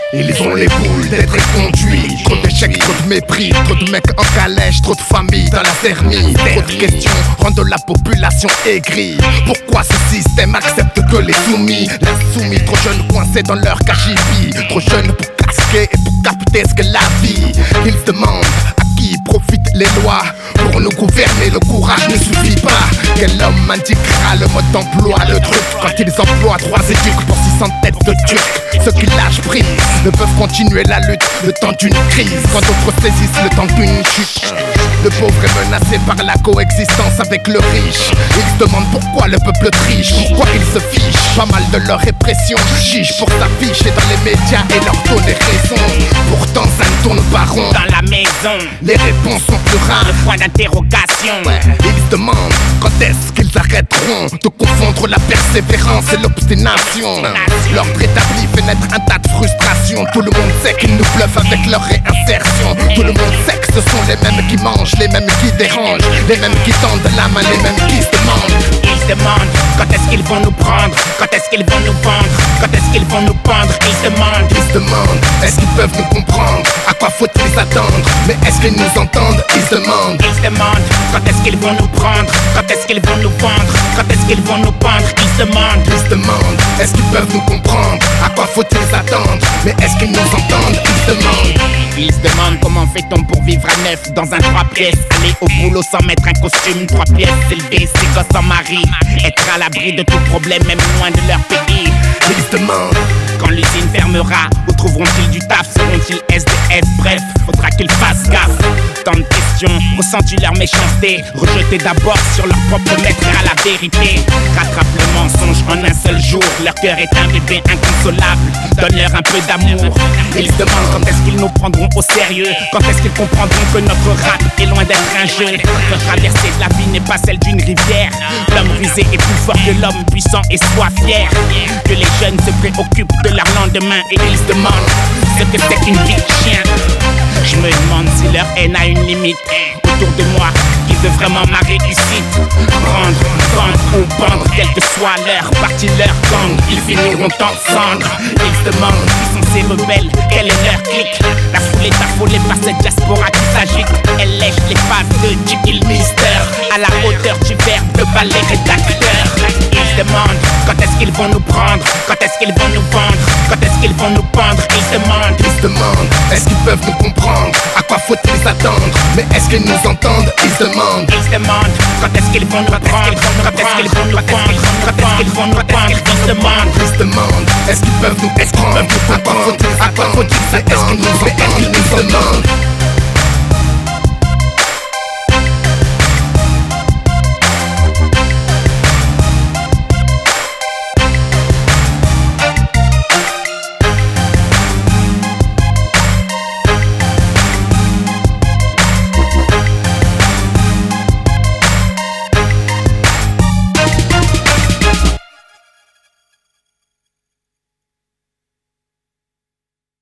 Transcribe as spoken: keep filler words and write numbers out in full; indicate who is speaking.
Speaker 1: Ils ont les boules d'être conduits. Trop d'échecs, trop de mépris, trop de mecs en calèche, trop de familles dans la thermie. Trop de questions rendent la population aigrie. Pourquoi ce système accepte que les soumis? Les soumis trop jeunes coincés dans leur cagibi, trop jeunes pour casquer et pour capter ce que la vie. Ils se demandent à qui profitent les lois. Pour nous gouverner, le courage ne suffit pas. Quel homme indiquera le mode d'emploi? Le truc, quand ils emploient trois éduques pour six cents têtes de turcs. Ceux qui lâchent prise ne peuvent continuer la lutte le temps d'une crise, quand d'autres saisissent le temps d'une chute. Le pauvre est menacé par la coexistence avec le riche. Ils se demandent pourquoi le peuple triche, pourquoi ils se fichent pas mal de leur répression. Chiche pour s'afficher dans les médias et leur donner raison. Pourtant ça ne tourne pas rond
Speaker 2: dans la maison.
Speaker 1: Les réponses sont plus rares,
Speaker 2: le point d'interrogation.
Speaker 1: Ouais. Ils se demandent quand est-ce qu'ils arrêteront de confondre la persévérance et l'obstination. L'ordre établi fait naître un tas de frustrations. Tout le monde sait qu'ils nous bluffent avec leur réinsertion. Tout le monde sait que ce sont les mêmes qui mangent, les mêmes qui dérangent, les mêmes qui tendent la main, les mêmes qui se demandent.
Speaker 2: Ils se demandent quand est-ce qu'ils vont nous prendre, quand est-ce qu'ils vont nous vendre, quand est-ce qu'ils vont nous pendre. Ils se demandent,
Speaker 1: ils se demandent, est-ce qu'ils peuvent nous comprendre? À quoi faut-il s'attendre? Mais est-ce qu'ils nous entendent? Ils se demandent,
Speaker 2: ils se demandent quand est-ce qu'ils vont nous prendre, quand est-ce qu'ils vont nous vendre, quand est-ce qu'ils vont nous pendre. Ils se demandent,
Speaker 1: ils se demandent, est-ce qu'ils peuvent nous comprendre? À quoi faut-il s'attendre? Mais est-ce qu'ils nous entendent? Ils se demandent.
Speaker 2: Ils se demandent comment fait-on pour vivre à neuf dans un trois pièces. Aller au boulot sans mettre un costume, trois pièces, élever ses gosses sans mari, être à l'abri de tout problème même loin de leur pays.
Speaker 1: Ils se demandent
Speaker 2: quand l'usine fermera, où trouveront-ils du taf? Seront-ils S D F? Bref, faudra qu'ils fassent gaffe. Tant de questions, ressentent-tu leur méchanceté? Rejetés d'abord sur leur propre maître à la vérité. Rattrape le mensonge en un seul jour. Leur cœur est un bébé inconsolable. Donne-leur un peu d'amour. Ils se demandent quand est-ce qu'ils nous prendront au sérieux. Quand est-ce qu'ils comprendront que notre rap est loin d'être un jeu. La traversée de la vie n'est pas celle d'une rivière. L'homme rusé est plus fort que l'homme puissant et soit fier. Que les jeunes se préoccupent de leur lendemain et ils se demandent ce que c'est qu'une vie de chien. Je me demande si leur haine a une limite. Autour de moi, qui veut vraiment ma réussite? Prendre, vendre ou pendre, quelle que soit leur partie, leur gang, ils finiront en cendres. Ils se demandent qui sont ces rebelles, quel est leur clic. La foule est affolée par cette diaspora qui s'agite. Elle lèche les faces de Jekyll Mister à la hauteur du verbe de balai rédacteur. Ils se demandent quand est-ce qu'ils vont nous prendre, quand est-ce qu'ils vont nous vendre, quand est-ce qu'ils vont nous pendre. Ils se demandent,
Speaker 1: ils se demandent, est-ce qu'ils peuvent nous comprendre? À quoi faut-il s'attendre? Mais est-ce qu'ils nous entendent? Ils se demandent,
Speaker 2: ils se demandent quand est-ce qu'ils vont nous prendre, quand est-ce qu'ils vont nous vendre, quand est-ce qu'ils vont nous prendre. Ils se demandent,
Speaker 1: ils se demandent, est-ce qu'ils peuvent nous comprendre? À quoi faut-il s'attendre? Mais est-ce qu'ils nous entendent? Ils se demandent.